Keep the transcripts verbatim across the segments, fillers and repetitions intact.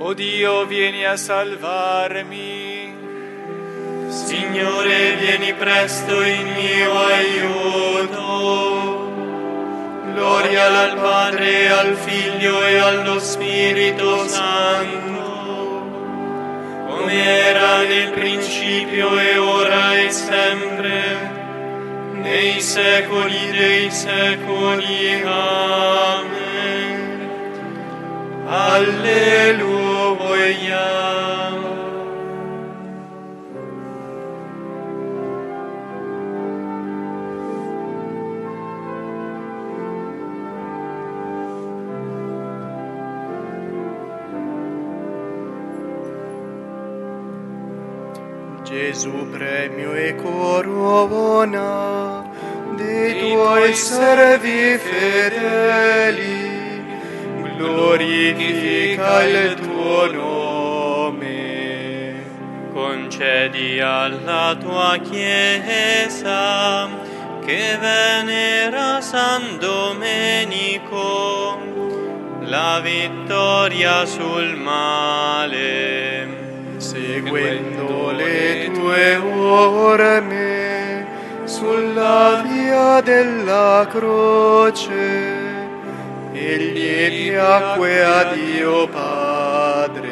O Dio, vieni a salvarmi. Signore, vieni presto in mio aiuto. Gloria al Padre, al Figlio e allo Spirito Santo, come era nel principio e ora e sempre, nei secoli dei secoli. Amen. Alleluia. Gesù, premio e corona dei tuoi servi fedeli, glorifica il tuo nome. Concedi alla tua Chiesa, che venera San Domenico, la vittoria sul male, seguendo le tue orme sulla via della croce. Egli piacque a Dio Padre,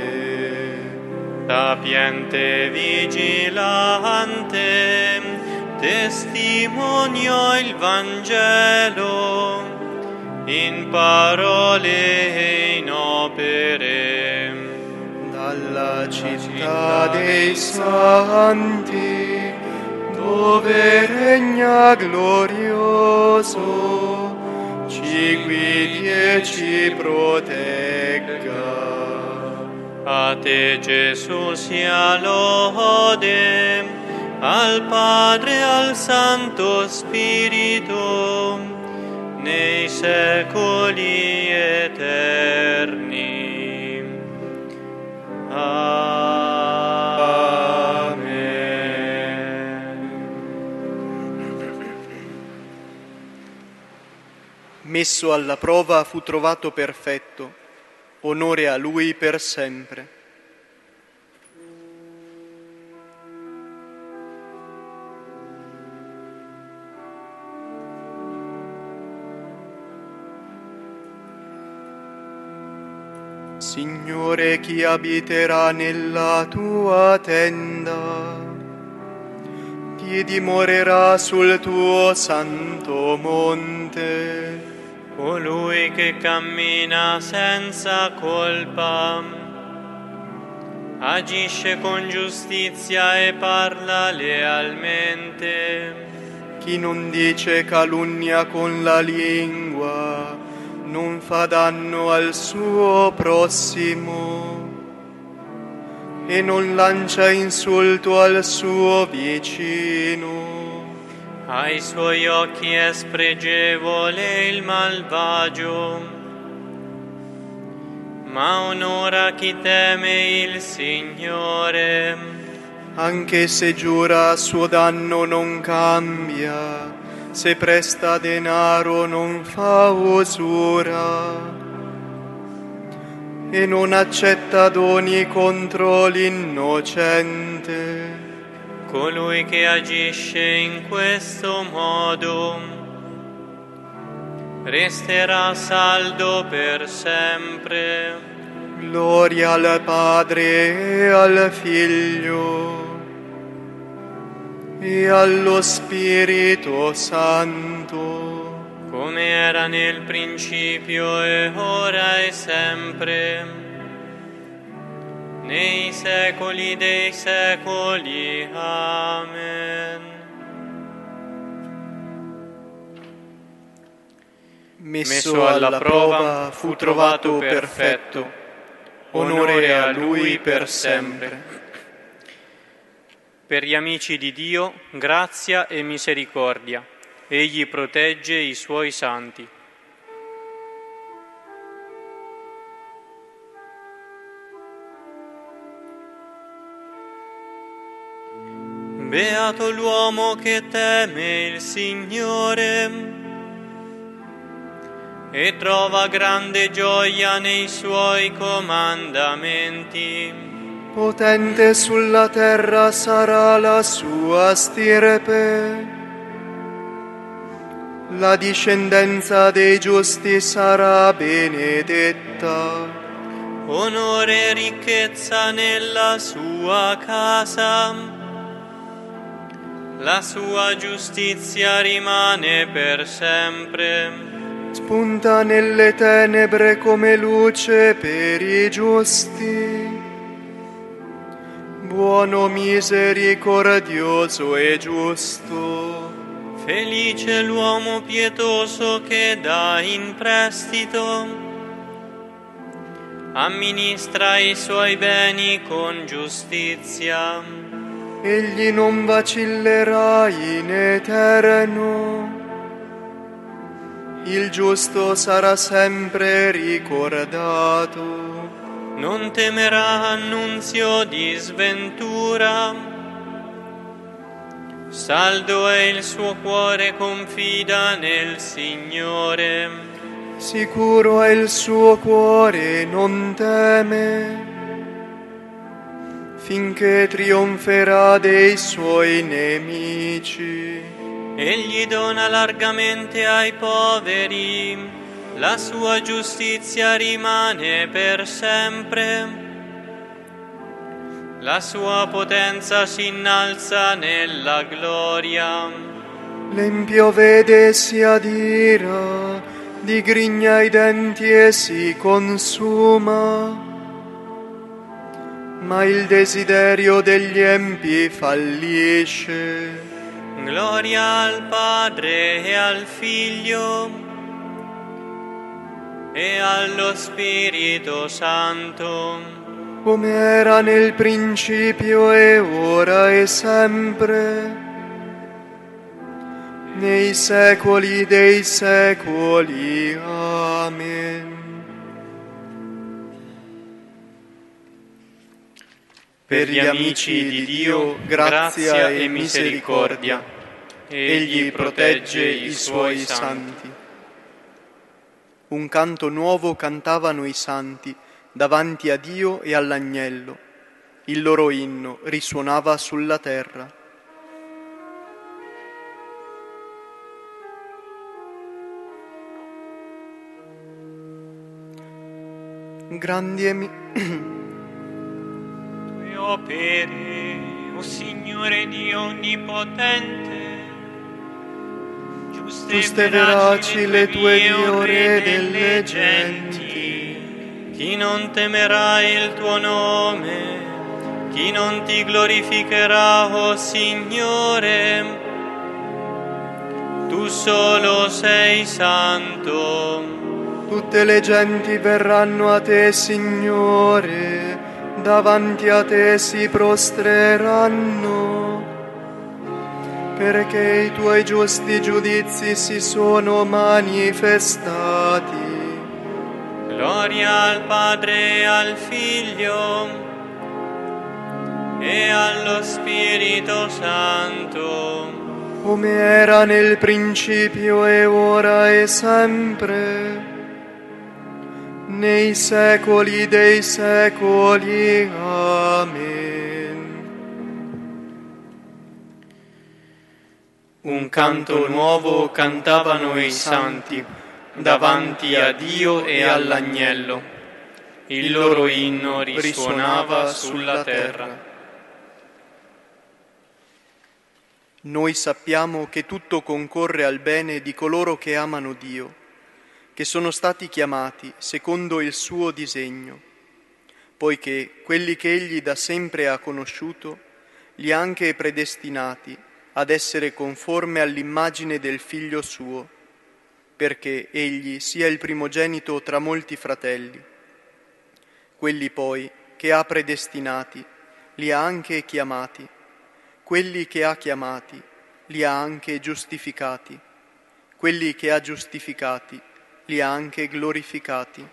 sapiente vigilante, testimoniò il Vangelo in parole e in opere. Dalla città dei santi, dove regna glorioso, ci guidi e ci protegga. A te, Gesù, sia lode, al Padre e al Santo Spirito, nei secoli eterni. Messo alla prova fu trovato perfetto, onore a Lui per sempre. Signore, chi abiterà nella tua tenda? Chi dimorerà sul tuo santo monte? Colui che cammina senza colpa, agisce con giustizia e parla lealmente. Chi non dice calunnia con la lingua, non fa danno al suo prossimo e non lancia insulto al suo vicino. Ai suoi occhi è spregevole il malvagio, ma onora chi teme il Signore. Anche se giura a suo danno non cambia, se presta denaro non fa usura e non accetta doni contro l'innocente. Colui che agisce in questo modo resterà saldo per sempre. Gloria al Padre e al Figlio e allo Spirito Santo, come era nel principio e ora e sempre, nei secoli dei secoli. Amen. Messo alla prova fu trovato perfetto, onore a Lui per sempre. Per gli amici di Dio, grazia e misericordia. Egli protegge i suoi santi. Beato l'uomo che teme il Signore. e trova grande gioia nei suoi comandamenti. Potente sulla terra sarà la sua stirpe, la discendenza dei giusti sarà benedetta. Onore e ricchezza nella sua casa, la sua giustizia rimane per sempre. Spunta nelle tenebre come luce per i giusti. Buono, misericordioso e giusto. Felice l'uomo pietoso che dà in prestito, amministra i suoi beni con giustizia. Egli non vacillerà in eterno. Il giusto sarà sempre ricordato. Non temerà annunzio di sventura. Saldo è il suo cuore, confida nel Signore. Sicuro è il suo cuore, non teme, finché trionferà dei suoi nemici. Egli dona largamente ai poveri, la sua giustizia rimane per sempre. La sua potenza si innalza nella gloria. L'empio vede e si adira, digrigna i denti e si consuma. Ma il desiderio degli empi fallisce. Gloria al Padre e al Figlio e allo Spirito Santo, come era nel principio e ora e sempre, nei secoli dei secoli. Amen. Per gli amici di Dio, grazia e misericordia. Egli protegge i suoi santi. Un canto nuovo cantavano i santi davanti a Dio e all'Agnello. Il loro inno risuonava sulla terra. Grandi e mi... Tue opere, o Signore Dio Onnipotente, giuste e veraci le tue Dio Re delle genti. Chi non temerà il tuo nome? Chi non ti glorificherà, o Signore? Tu solo sei santo. Tutte le genti verranno a te, Signore, davanti a te si prostreranno, perché i tuoi giusti giudizi si sono manifestati. Gloria al Padre e al Figlio e allo Spirito Santo, come era nel principio e ora e sempre, nei secoli dei secoli. Amen. Un canto nuovo cantavano i santi davanti a Dio e all'Agnello. Il loro inno risuonava sulla terra. Noi sappiamo che tutto concorre al bene di coloro che amano Dio, che sono stati chiamati secondo il suo disegno, poiché quelli che Egli da sempre ha conosciuto, li ha anche predestinati ad essere conforme all'immagine del Figlio suo, perché Egli sia il primogenito tra molti fratelli. Quelli poi che ha predestinati, li ha anche chiamati. Quelli che ha chiamati, li ha anche giustificati. Quelli che ha giustificati, li ha anche glorificati.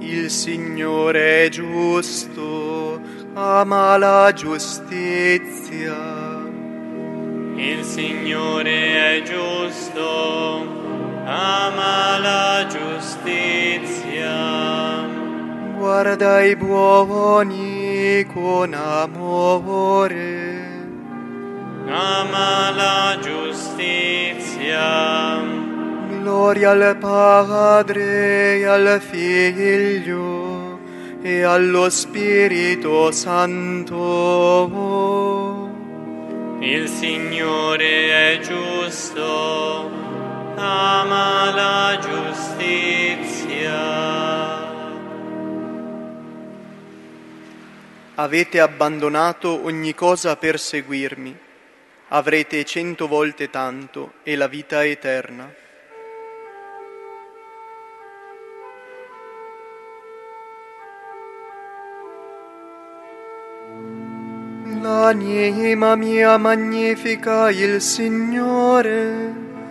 Il Signore è giusto, ama la giustizia. Il Signore è giusto, ama la giustizia. Guarda i buoni con amore. Ama la giustizia. Gloria al Padre, e al Figlio e allo Spirito Santo. Il Signore è giusto, ama la giustizia. Avete abbandonato ogni cosa per seguirmi. Avrete cento volte tanto e la vita eterna. L'anima mia magnifica il Signore,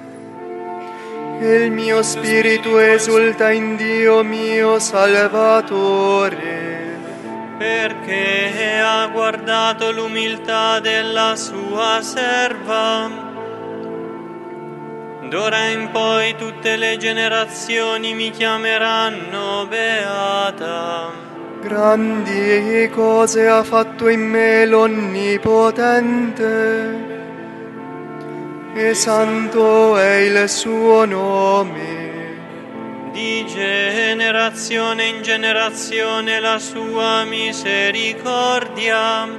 e il mio spirito esulta in Dio mio Salvatore, perché ha guardato l'umiltà della sua serva. D'ora in poi tutte le generazioni mi chiameranno beata. Grandi cose ha fatto in me l'Onnipotente, e santo è il suo nome. Di generazione in generazione la sua misericordia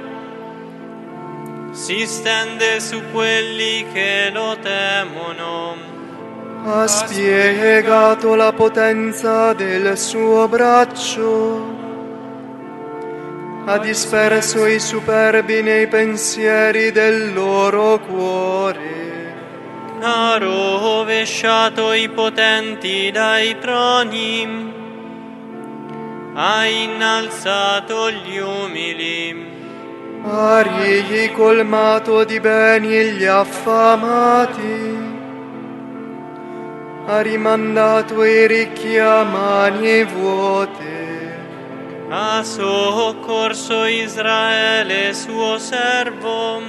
si stende su quelli che lo temono. Ha spiegato la potenza del suo braccio, ha disperso i superbi nei pensieri del loro cuore. Ha rovesciato i potenti dai troni, ha innalzato gli umili, Ha ricolmato di beni gli affamati, ha rimandato i ricchi a mani vuote. ha soccorso Israele suo servo,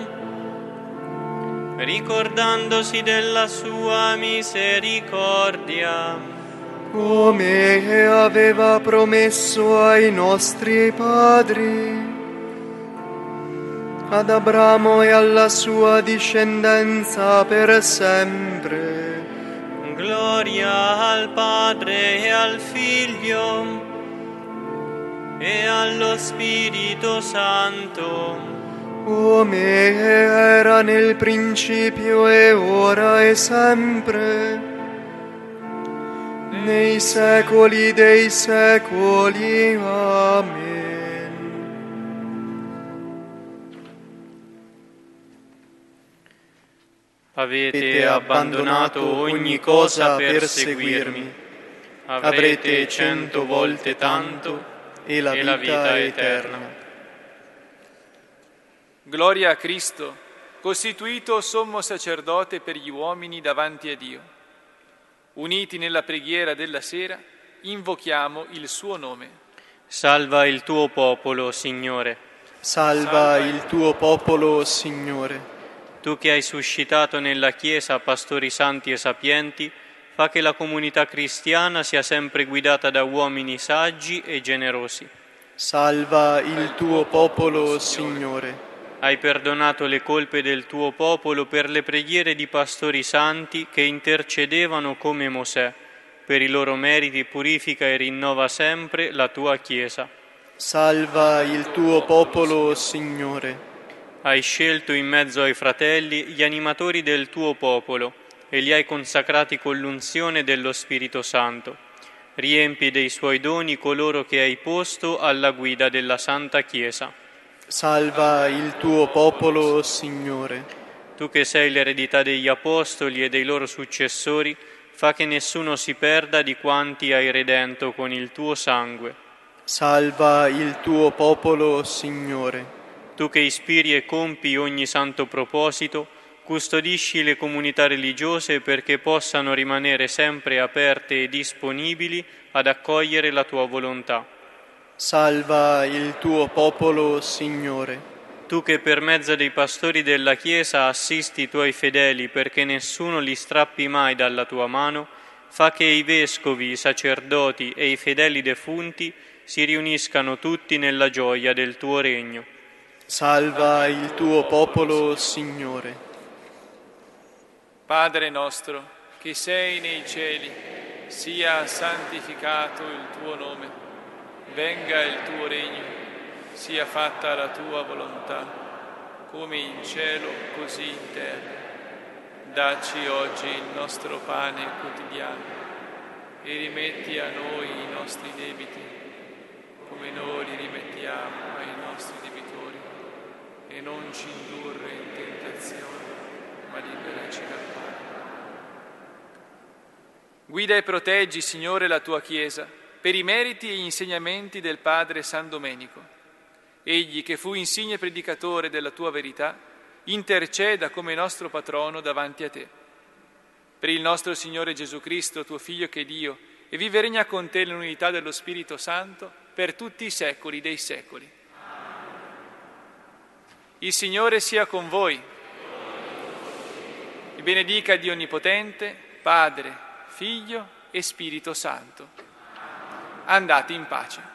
ricordandosi della sua misericordia, come aveva promesso ai nostri padri, ad Abramo e alla sua discendenza per sempre. Gloria al Padre e al Figlio e allo Spirito Santo, come era nel principio e ora e sempre, nei secoli dei secoli. Amen. avete abbandonato ogni cosa per seguirmi, avrete cento volte tanto e la e vita, la vita eterna. eterna. Gloria a Cristo, costituito sommo sacerdote per gli uomini davanti a Dio. Uniti nella preghiera della sera, invochiamo il suo nome. Salva il tuo popolo, Signore. Salva il tuo popolo, Signore. Tu che hai suscitato nella Chiesa pastori santi e sapienti, fa che la comunità cristiana sia sempre guidata da uomini saggi e generosi. Salva il tuo popolo, Signore. Hai perdonato le colpe del tuo popolo per le preghiere di pastori santi che intercedevano come Mosè. Per i loro meriti purifica e rinnova sempre la tua Chiesa. Salva il tuo popolo, Signore. Hai scelto in mezzo ai fratelli gli animatori del tuo popolo e li hai consacrati con l'unzione dello Spirito Santo. Riempi dei suoi doni coloro che hai posto alla guida della Santa Chiesa. Salva il tuo popolo, Signore. Tu che sei l'eredità degli Apostoli e dei loro successori, fa che nessuno si perda di quanti hai redento con il tuo sangue. Salva il tuo popolo, Signore. Tu che ispiri e compi ogni santo proposito, Custodisci le comunità religiose perché possano rimanere sempre aperte e disponibili ad accogliere la tua volontà. Salva il tuo popolo, Signore. Tu che per mezzo dei pastori della Chiesa assisti i tuoi fedeli perché nessuno li strappi mai dalla tua mano, fa che i vescovi, i sacerdoti e i fedeli defunti si riuniscano tutti nella gioia del tuo regno. Salva il tuo popolo, Signore. Padre nostro, che sei nei cieli, sia santificato il tuo nome, venga il tuo regno, sia fatta la tua volontà, come in cielo così in terra. Dacci oggi il nostro pane quotidiano e rimetti a noi i nostri debiti, come noi li rimettiamo ai nostri debitori, e non ci indurre in tentazione, ma liberaci dal male. Guida e proteggi, Signore, la tua Chiesa, per i meriti e gli insegnamenti del Padre San Domenico. Egli, che fu insigne predicatore della tua verità, interceda come nostro patrono davanti a te. Per il nostro Signore Gesù Cristo, tuo Figlio che è Dio, e vive e regna con te nell'unità dello Spirito Santo, per tutti i secoli dei secoli. Il Signore sia con voi. Vi benedica Dio Onnipotente, Padre, Figlio e Spirito Santo. Andate in pace.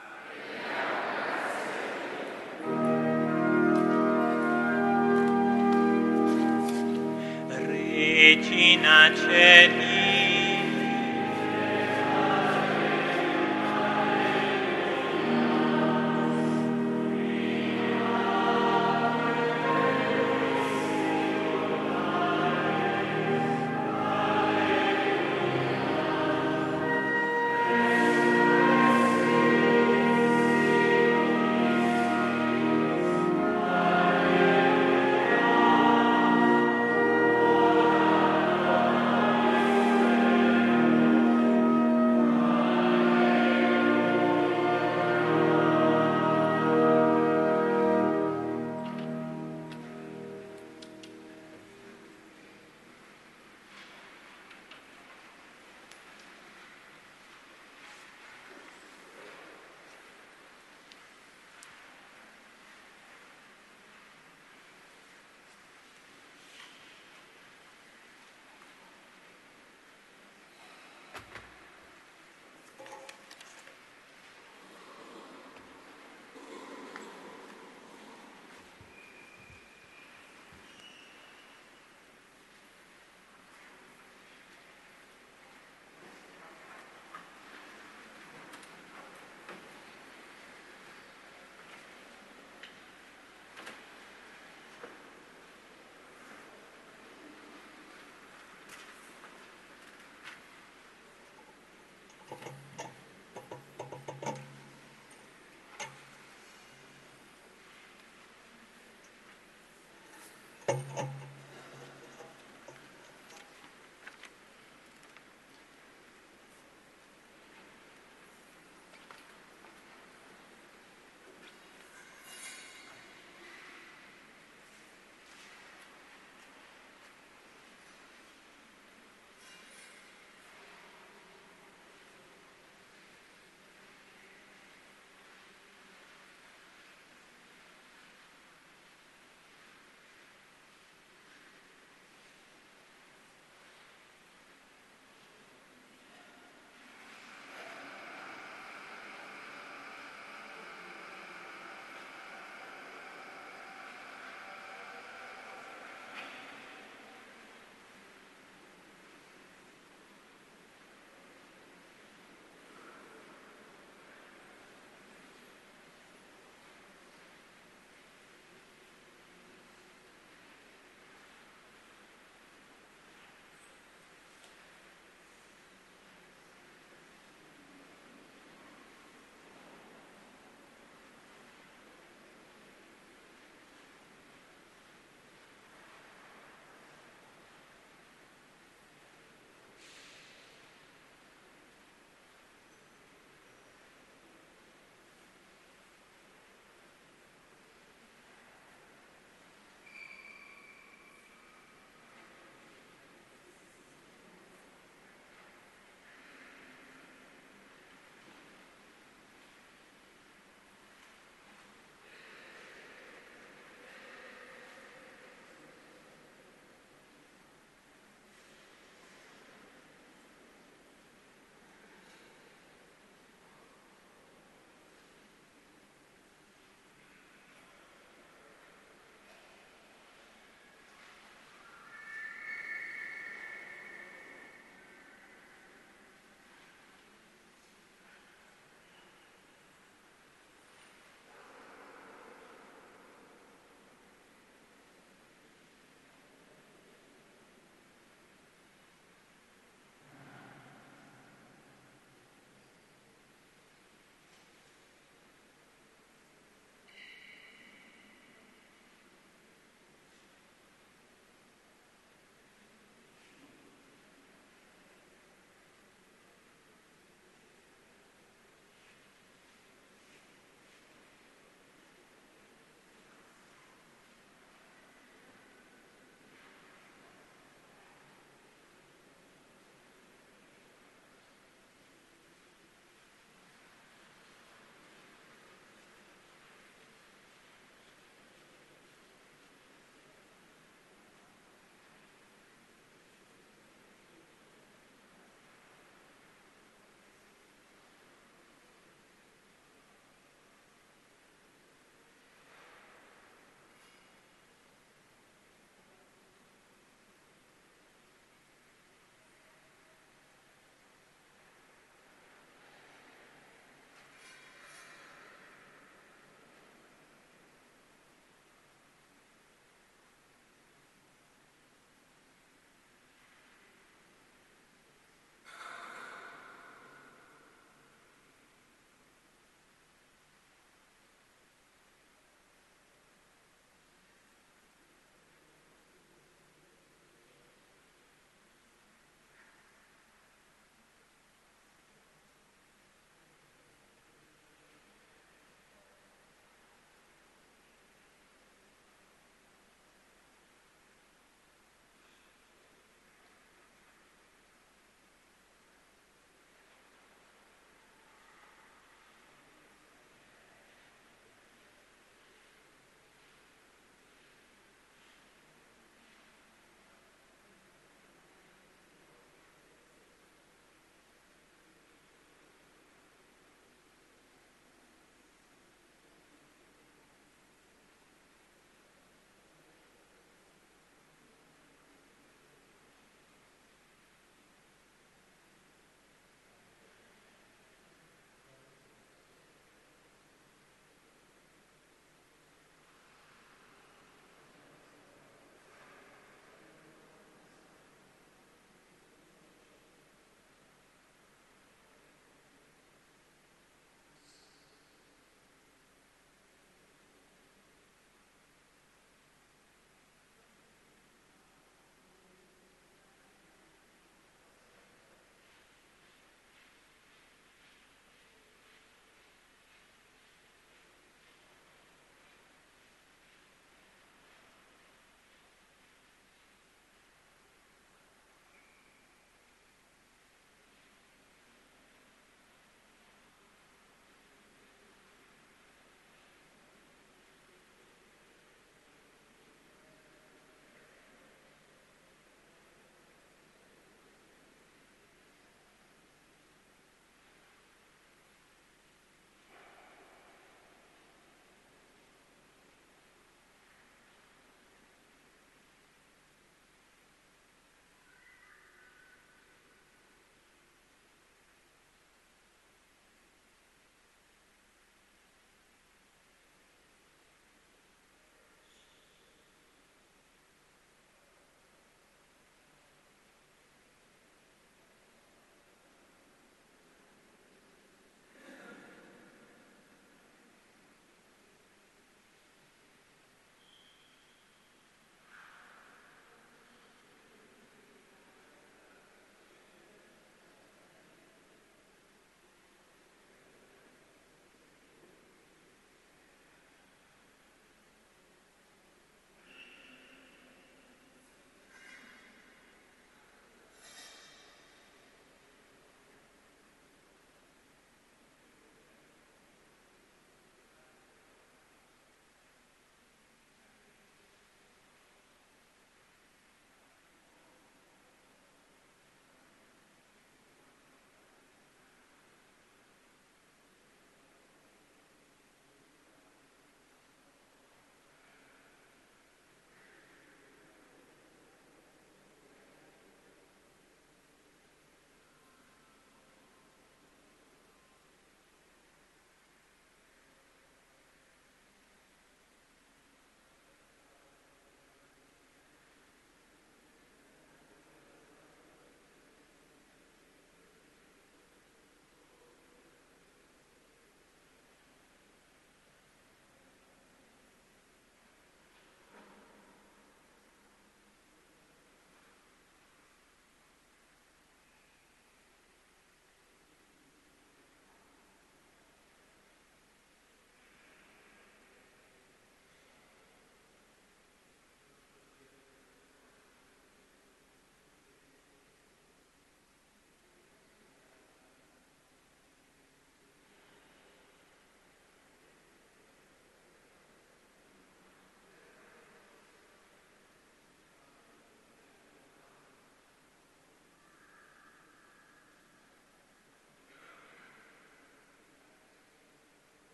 Regina Celi